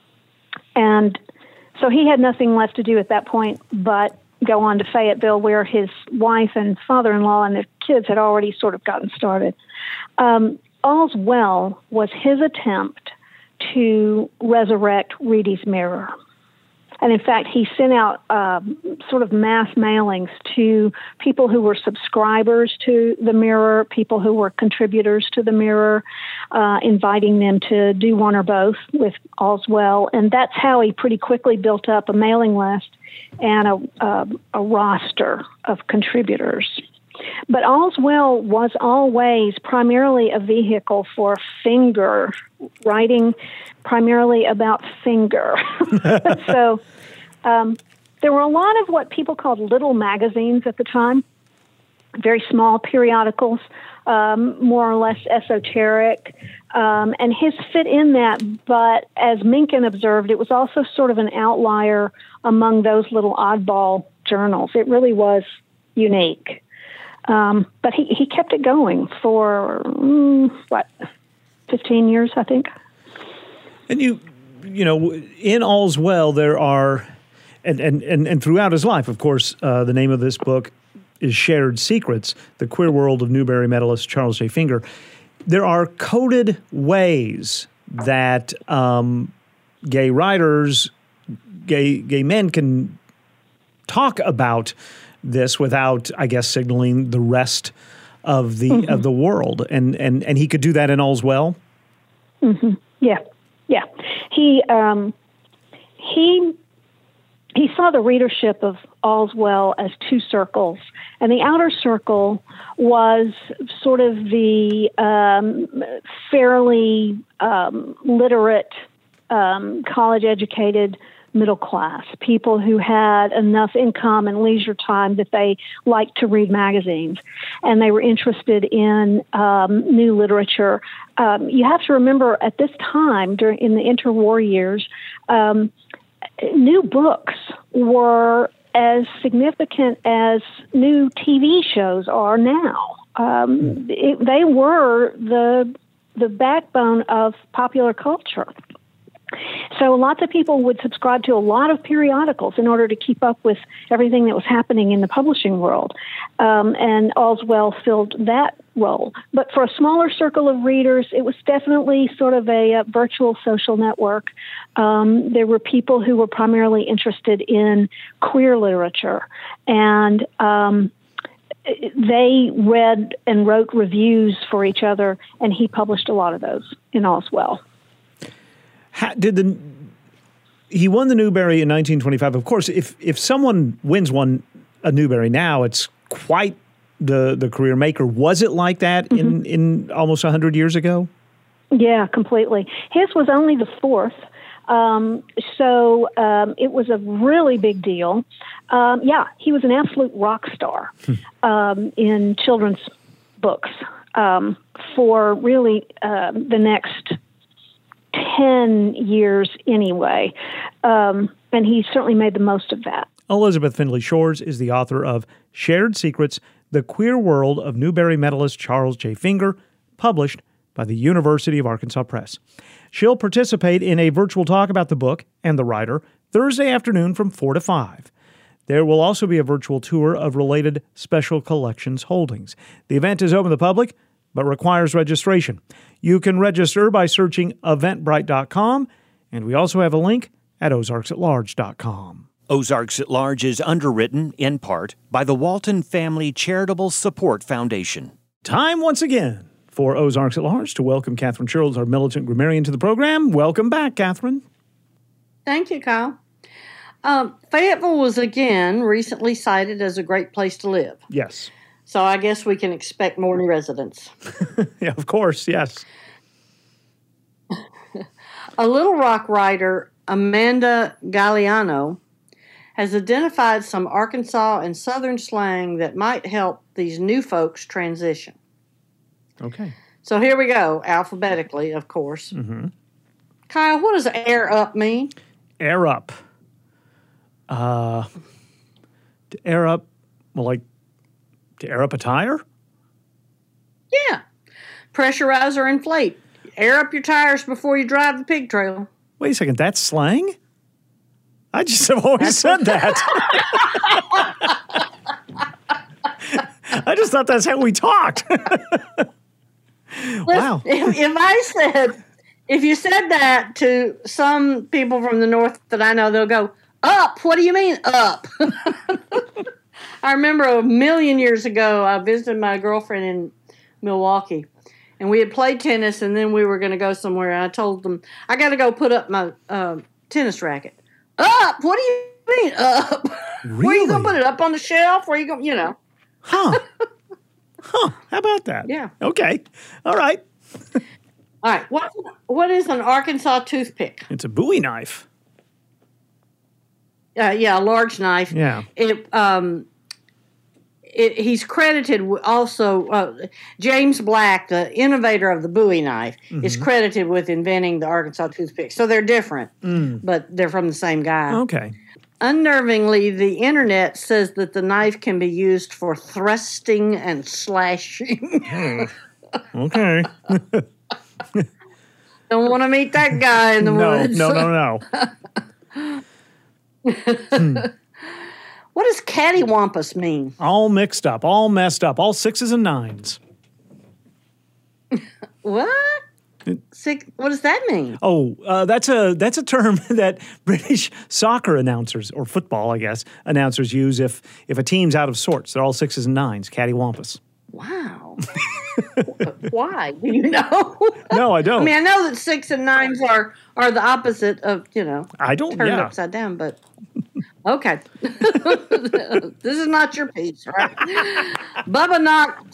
S14: And so he had nothing left to do at that point but go on to Fayetteville, where his wife and father-in-law and their kids had already sort of gotten started. Um, All's Well was his attempt to resurrect Reedy's Mirror. And in fact, he sent out um, sort of mass mailings to people who were subscribers to the Mirror, people who were contributors to the Mirror, uh, inviting them to do one or both with All's Well. And that's how he pretty quickly built up a mailing list and a, a, a roster of contributors. But All's Well was always primarily a vehicle for Finger, writing primarily about Finger. So um, there were a lot of what people called little magazines at the time. very small periodicals, um, more or less esoteric. Um, and his fit in that, but as Mencken observed, it was also sort of an outlier among those little oddball journals. It really was unique. Um, but he, he kept it going for, mm, what, fifteen years, I think.
S1: And you, you know, in All's Well, there are, and, and, and, and throughout his life, of course, uh, the name of this book is Shared Secrets, The Queer World of Newbery Medalist Charles J. Finger. There are coded ways that um, gay writers, gay gay men can talk about this without, I guess, signaling the rest of the mm-hmm. of the world, and and and he could do that in All's Well.
S14: Mm-hmm. Yeah, yeah. He um, he he saw the readership of All's Well as two circles, and the outer circle was sort of the um, fairly um, literate, um, college-educated middle class, people who had enough income and leisure time that they liked to read magazines, and they were interested in um, new literature. Um, you have to remember, at this time, during in the interwar years, um, new books were as significant as new T V shows are now. Um, it, they were the the backbone of popular culture. So lots of people would subscribe to a lot of periodicals in order to keep up with everything that was happening in the publishing world. Um, and All's Well filled that role. But for a smaller circle of readers, it was definitely sort of a, a virtual social network. Um, there were people who were primarily interested in queer literature. And um, they read and wrote reviews for each other, and he published a lot of those in All's Well.
S1: How, did the he won the Newbery in nineteen twenty-five? Of course, if if someone wins one a Newbery now, it's quite the the career maker. Was it like that mm-hmm. in in almost a hundred years ago?
S14: Yeah, completely. His was only the fourth, um, so um, it was a really big deal. Um, yeah, he was an absolute rock star um, in children's books um, for really uh, the next ten years anyway, um, and he certainly made the most of that.
S1: Elizabeth Findlay Shores is the author of Shared Secrets, The Queer World of Newbery Medalist Charles J. Finger, published by the University of Arkansas Press. She'll participate in a virtual talk about the book and the writer Thursday afternoon from four to five. There will also be a virtual tour of related special collections holdings. The event is open to the public, but requires registration. You can register by searching eventbrite dot com, and we also have a link at ozarks at large dot com.
S7: Ozarks at Large is underwritten, in part, by the Walton Family Charitable Support Foundation.
S1: Time once again for Ozarks at Large to welcome Catherine Sherrills, our militant grammarian, to the program. Welcome back, Catherine.
S15: Thank you, Kyle. Um, Fayetteville was again recently cited as a great place to live.
S1: Yes.
S15: So I guess we can expect more new residents.
S1: Yeah, of course, yes.
S15: A Little Rock writer, Amanda Galliano, has identified some Arkansas and Southern slang that might help these new folks transition.
S1: Okay.
S15: So here we go, alphabetically, of course.
S1: Mm-hmm.
S15: Kyle, what does air up mean?
S1: Air up. Uh, to air up, well, like, to air up a tire?
S15: Yeah. Pressurize or inflate. Air up your tires before you drive the pig trail.
S1: Wait a second, that's slang? I just have always said that. I just thought that's how we talked. Wow.
S15: If, if I said, if you said that to some people from the north that I know, they'll go, up, what do you mean up? I remember a million years ago, I visited my girlfriend in Milwaukee, and we had played tennis, and then we were going to go somewhere, and I told them, I got to go put up my uh, tennis racket. Up? What do you mean up?
S1: Really?
S15: Where are you going to put it? Up on the shelf? Where are you going, you know?
S1: Huh. Huh. How about that?
S15: Yeah.
S1: Okay. All right.
S15: All right. What, what is an Arkansas toothpick?
S1: It's a Bowie knife.
S15: Uh, yeah, a large knife.
S1: Yeah.
S15: It um, it, he's credited with also, uh, James Black, the innovator of the Bowie knife, mm-hmm. is credited with inventing the Arkansas toothpick. So they're different, mm. but they're from the same guy.
S1: Okay.
S15: Unnervingly, the internet says that the knife can be used for thrusting and slashing.
S1: Okay.
S15: Don't want to meet that guy in the
S1: no,
S15: woods.
S1: No, no, no,
S15: hmm. What does cattywampus mean?
S1: All mixed up, all messed up, all sixes and nines.
S15: What? Six, what does that mean?
S1: Oh, uh, that's a that's a term that British soccer announcers, or football, I guess, announcers use if if a team's out of sorts. They're all sixes and nines, cattywampus.
S15: Wow. Why? Do you know?
S1: No, I don't.
S15: I mean, I know that six and nines are are the opposite of, you know,
S1: I don't,
S15: turned
S1: yeah.
S15: upside down, but okay. This is not your piece, right? Bubba knocked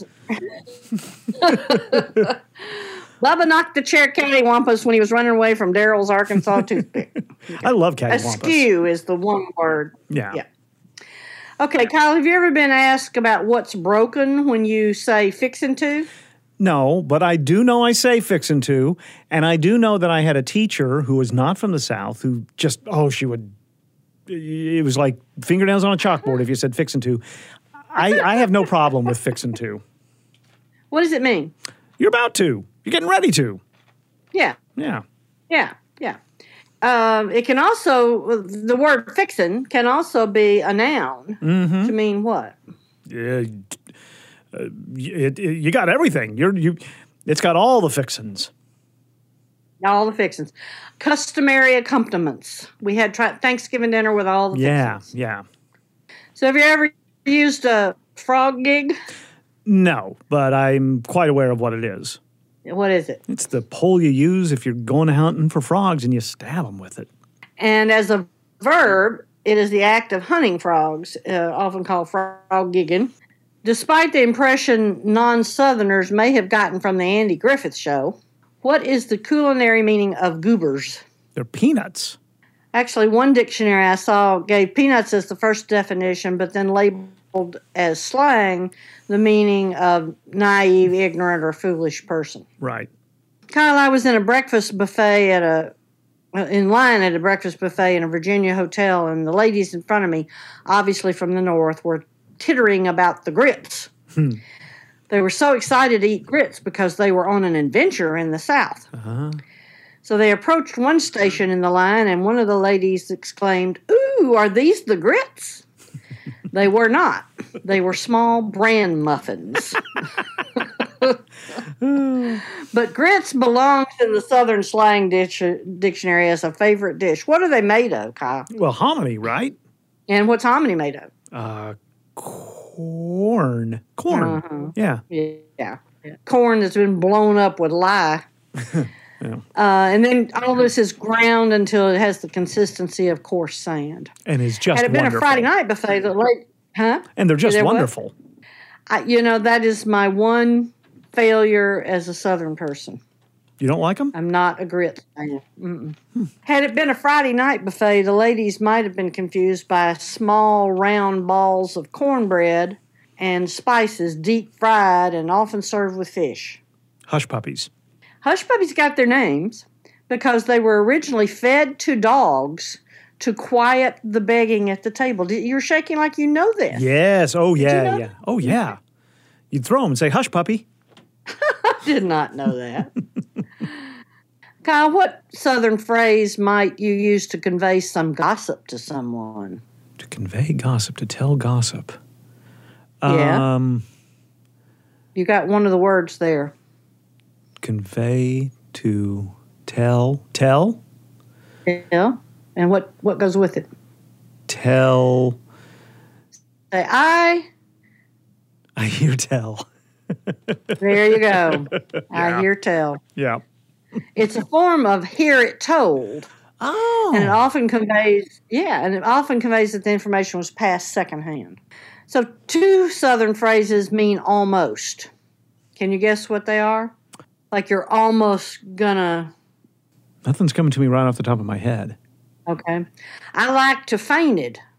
S15: Bubba knocked the chair cattywampus when he was running away from Daryl's Arkansas toothpick. Okay.
S1: I love cattywampus.
S15: Askew is the one word.
S1: Yeah.
S15: Yeah. Okay, Kyle, have you ever been asked about what's broken when you say fixin' to?
S1: No, but I do know I say fixin' to, and I do know that I had a teacher who was not from the South who just, oh, she would, it was like fingernails on a chalkboard if you said fixin' to. I, I have no problem with fixin' to.
S15: What does it mean?
S1: You're about to. You're getting ready to.
S15: Yeah.
S1: Yeah.
S15: Yeah, yeah. Um, it can also, the word fixin' can also be a noun
S1: mm-hmm.
S15: to mean what?
S1: Yeah, uh, it, it, you got everything. You're you. It's got all the fixins.
S15: All the fixins. Customary accompaniments. We had tri- Thanksgiving dinner with all the
S1: yeah,
S15: fixins.
S1: Yeah, yeah.
S15: So have you ever used a frog gig?
S1: No, but I'm quite aware of what it is.
S15: What is it?
S1: It's the pole you use if you're going hunting for frogs and you stab them with it.
S15: And as a verb, it is the act of hunting frogs, uh, often called frog gigging. Despite the impression non-Southerners may have gotten from the Andy Griffith Show, what is the culinary meaning of goobers?
S1: They're peanuts.
S15: Actually, one dictionary I saw gave peanuts as the first definition, but then labeled as slang the meaning of naive, ignorant, or foolish person.
S1: Right.
S15: Kyle, I was in a breakfast buffet at a, in line at a breakfast buffet in a Virginia hotel, and the ladies in front of me, obviously from the North, were tittering about the grits.
S1: Hmm.
S15: They were so excited to eat grits because they were on an adventure in the South.
S1: Uh-huh.
S15: So they approached one station in the line, and one of the ladies exclaimed, "Ooh, are these the grits?" They were not. They were small bran muffins. But grits belongs in the Southern slang dish- dictionary as a favorite dish. What are they made of, Kyle?
S1: Well, hominy, right?
S15: And what's hominy made of?
S1: Uh, corn. Corn.
S15: Uh-huh.
S1: Yeah.
S15: Yeah. Corn that's been blown up with lye.
S1: Yeah.
S15: Uh, and then all this is ground until it has the consistency of coarse sand.
S1: And is just
S15: Had it been
S1: wonderful.
S15: a Friday night buffet, the late, huh?
S1: And they're just
S15: They're
S1: wonderful.
S15: I, you know, that is my one failure as a Southern person.
S1: You don't like them?
S15: I'm not a grit fan. Mm-mm. Hmm. Had it been a Friday night buffet, the ladies might have been confused by small round balls of cornbread and spices, deep fried and often served with fish.
S1: Hush puppies.
S15: Hush puppies got their names because they were originally fed to dogs to quiet the begging at the table. You're shaking like you know this.
S1: Yes. Oh, yeah,
S15: you know
S1: yeah. Oh, yeah. You'd throw them and say, hush, puppy.
S15: I did not know that. Kyle, what Southern phrase might you use to convey some gossip to someone?
S1: To convey gossip, to tell gossip.
S15: Yeah.
S1: Um,
S15: you got one of the words there.
S1: Convey, to tell. Tell?
S15: Yeah. And what, what goes with it?
S1: Tell.
S15: Say, I.
S1: I hear tell.
S15: There you go.
S1: Yeah.
S15: I hear tell.
S1: Yeah.
S15: It's a form of hear it told.
S1: Oh.
S15: And it often conveys, yeah, and it often conveys that the information was passed secondhand. So two Southern phrases mean almost. Can you guess what they are? Like you're almost gonna.
S1: Nothing's coming to me right off the top of my head.
S15: Okay. I like to fainted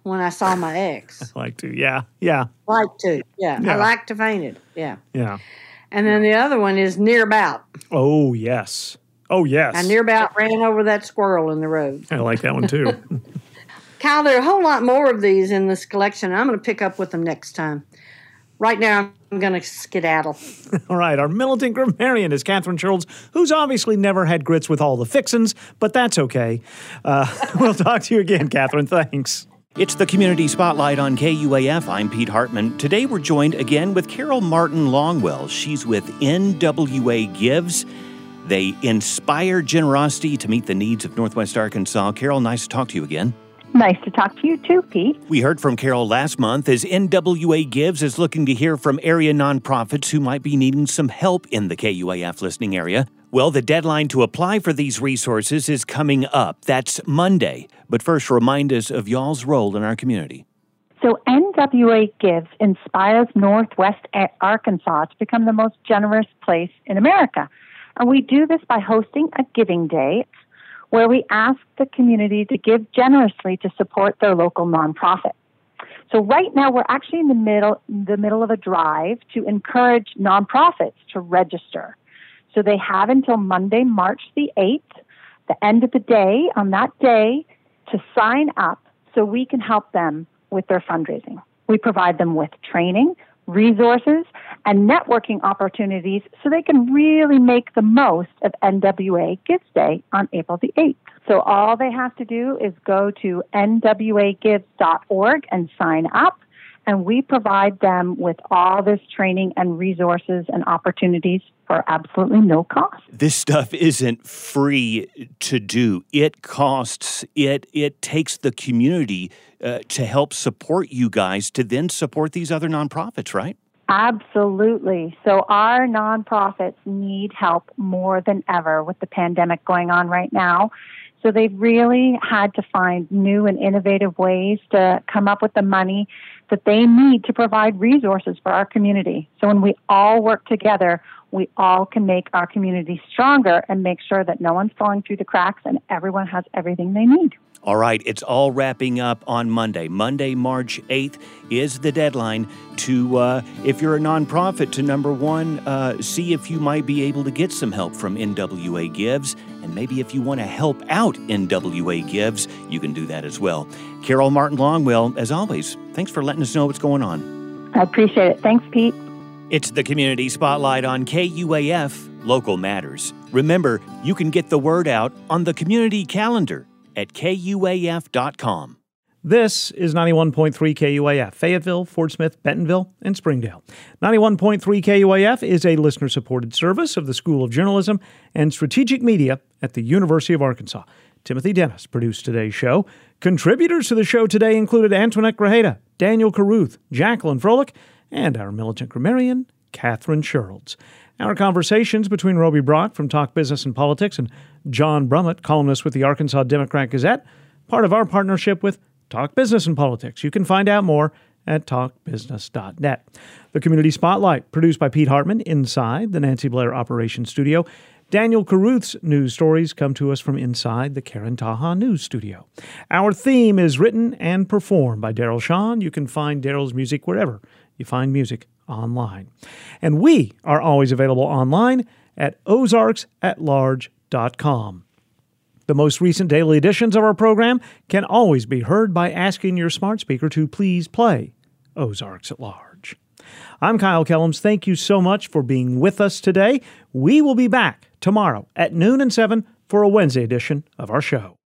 S15: when I saw my ex.
S1: I like to, yeah, yeah.
S15: Like to, yeah.
S1: Yeah.
S15: I like to fainted, yeah.
S1: Yeah.
S15: And then the other one is near about.
S1: Oh, yes. Oh, yes.
S15: I near about ran over that squirrel in the road.
S1: I like that one, too.
S15: Kyle, there are a whole lot more of these in this collection. I'm going to pick up with them next time. Right now, I'm going to skedaddle.
S1: All right, our militant grammarian is Catherine Sherrills, who's obviously never had grits with all the fixins, but that's okay. Uh, we'll talk to you again, Catherine. Thanks.
S7: It's the Community Spotlight on K U A F. I'm Pete Hartman. Today we're joined again with Carol Martin Longwell. She's with N W A Gives. They inspire generosity to meet the needs of Northwest Arkansas. Carol, nice to talk to you again.
S16: Nice to talk to you too, Pete.
S7: We heard from Carol last month as N W A Gives is looking to hear from area nonprofits who might be needing some help in the K U A F listening area. Well, the deadline to apply for these resources is coming up. That's Monday. But first, remind us of y'all's role in our community.
S16: So N W A Gives inspires Northwest Arkansas to become the most generous place in America. And we do this by hosting a giving day where we ask the community to give generously to support their local nonprofit. So right now we're actually in the middle the middle of a drive to encourage nonprofits to register. So they have until Monday, March the eighth, the end of the day, on that day, to sign up so we can help them with their fundraising. We provide them with training, resources, and networking opportunities so they can really make the most of N W A Gives Day on April the eighth. So all they have to do is go to N W A gives dot org and sign up, and we provide them with all this training and resources and opportunities for absolutely no cost.
S7: This stuff isn't free to do. It costs, it it takes the community uh, to help support you guys to then support these other nonprofits, right?
S16: Absolutely. So our nonprofits need help more than ever with the pandemic going on right now. So they've really had to find new and innovative ways to come up with the money that they need to provide resources for our community. So when we all work together, we all can make our community stronger and make sure that no one's falling through the cracks and everyone has everything they need.
S7: All right, it's all wrapping up on Monday. Monday, March eighth is the deadline to, uh, if you're a nonprofit, to number one, uh, see if you might be able to get some help from N W A Gives. And maybe if you want to help out N W A Gives, you can do that as well. Carol Martin Longwell, as always, thanks for letting us know what's going on.
S16: I appreciate it. Thanks, Pete.
S7: It's the Community Spotlight on K U A F, Local Matters. Remember, you can get the word out on the community calendar at K U A F dot com.
S1: This is ninety-one point three K U A F, Fayetteville, Fort Smith, Bentonville, and Springdale. ninety-one point three K U A F is a listener-supported service of the School of Journalism and Strategic Media at the University of Arkansas. Timothy Dennis produced today's show. Contributors to the show today included Antoinette Grajeda, Daniel Caruth, Jacqueline Froelich, and our militant grammarian, Catherine Sherrills. Our conversations between Roby Brock from Talk Business and Politics and John Brummett, columnist with the Arkansas Democrat-Gazette, part of our partnership with Talk Business and Politics. You can find out more at talk business dot net. The Community Spotlight, produced by Pete Hartman inside the Nancy Blair Operations Studio. Daniel Caruth's news stories come to us from inside the Karen Taha News Studio. Our theme is written and performed by Daryl Shawn. You can find Daryl's music wherever you find music online. And we are always available online at ozarks at large dot com. The most recent daily editions of our program can always be heard by asking your smart speaker to please play Ozarks at Large. I'm Kyle Kellums. Thank you so much for being with us today. We will be back tomorrow at noon and seven for a Wednesday edition of our show.